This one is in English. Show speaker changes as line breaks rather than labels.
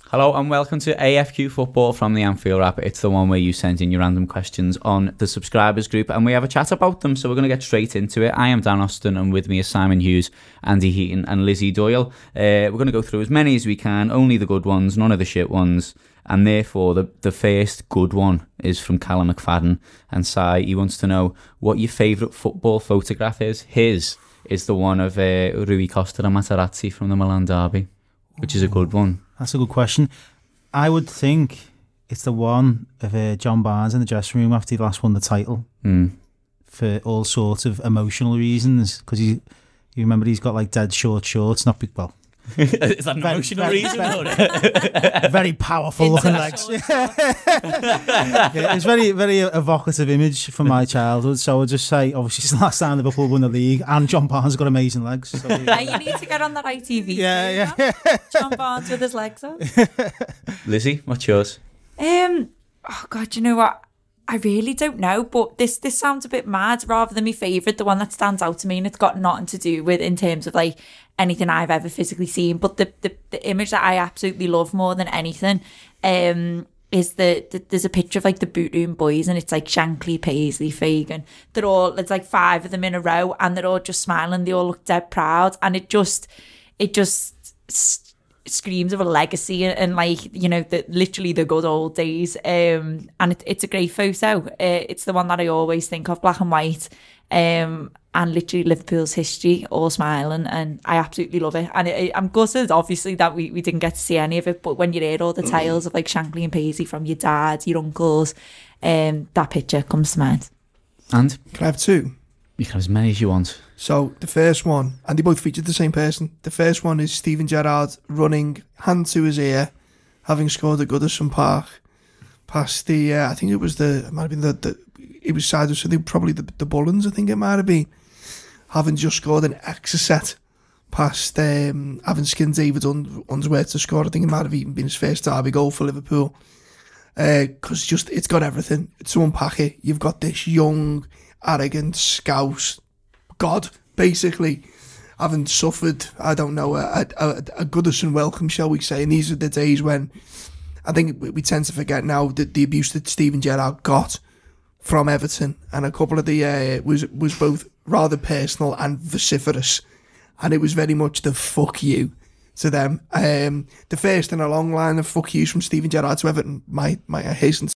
Hello and welcome to AFQ Football from the Anfield Wrap. It's the one where you send in your random questions on the subscribers group and we have a chat about them. So we're going to get straight into it. I am Dan Austin and with me is Simon Hughes, Andy Heaton and Lizzie Doyle. We're going to go through as many as we can, only the good ones, none of the shit ones. And therefore, the first good one is from Callum McFadden. And Si, he wants to know what your favourite football photograph is. His is the one of Rui Costa and Materazzi from the Milan derby, which is a good one.
That's a good question. I would think it's the one of John Barnes in the dressing room after he last won the title for all sorts of emotional reasons. Because you remember he's got like dead short shorts, not big, well.
Is that an emotional reason?
Very powerful looking legs. It's very, very evocative image from my childhood. So I would just say, obviously, it's the last time Liverpool won the league, and John Barnes got amazing legs. So,
you need to get on that ITV.
Yeah.
John Barnes with his legs up.
Lizzie, what's yours?
Oh God, you know what? I really don't know, but this sounds a bit mad. Rather than my favourite, the one that stands out to me, and it's got nothing to do with in terms of like anything I've ever physically seen, but the image that I absolutely love more than anything is there's a picture of like the Boot Room Boys, and it's like Shankly, Paisley, Fagan. There's like 5 of them in a row, and they're all just smiling. They all look dead proud, and it just screams of a legacy and like, you know, literally the good old days. And it's a great photo. It's the one that I always think of, black and white, and literally Liverpool's history, all smiling, and I absolutely love it. And I'm gutted, obviously, that we didn't get to see any of it, but when you hear all the tales of like Shankly and Paisley from your dad, your uncles, that picture comes to mind.
And?
Can I have 2?
You can have as many as you want.
So the first one, and they both featured the same person. The first one is Steven Gerrard running, hand to his ear, having scored at Goodison Park, past the, I think it might have been it was side of, so they probably the Bullens, I think it might have been, having just scored an extra set past having skinned David Unsworth to score. I think it might have even been his first derby goal for Liverpool. Because it's got everything. To unpack it, you've got this young, arrogant scouse god, basically, having suffered, I don't know, a Goodison welcome, shall we say. And these are the days when I think we tend to forget now that the abuse that Steven Gerrard got from Everton, and a couple of the was both rather personal and vociferous, and it was very much the fuck you to them. The first in a long line of fuck yous from Steven Gerrard to Everton, might I hasten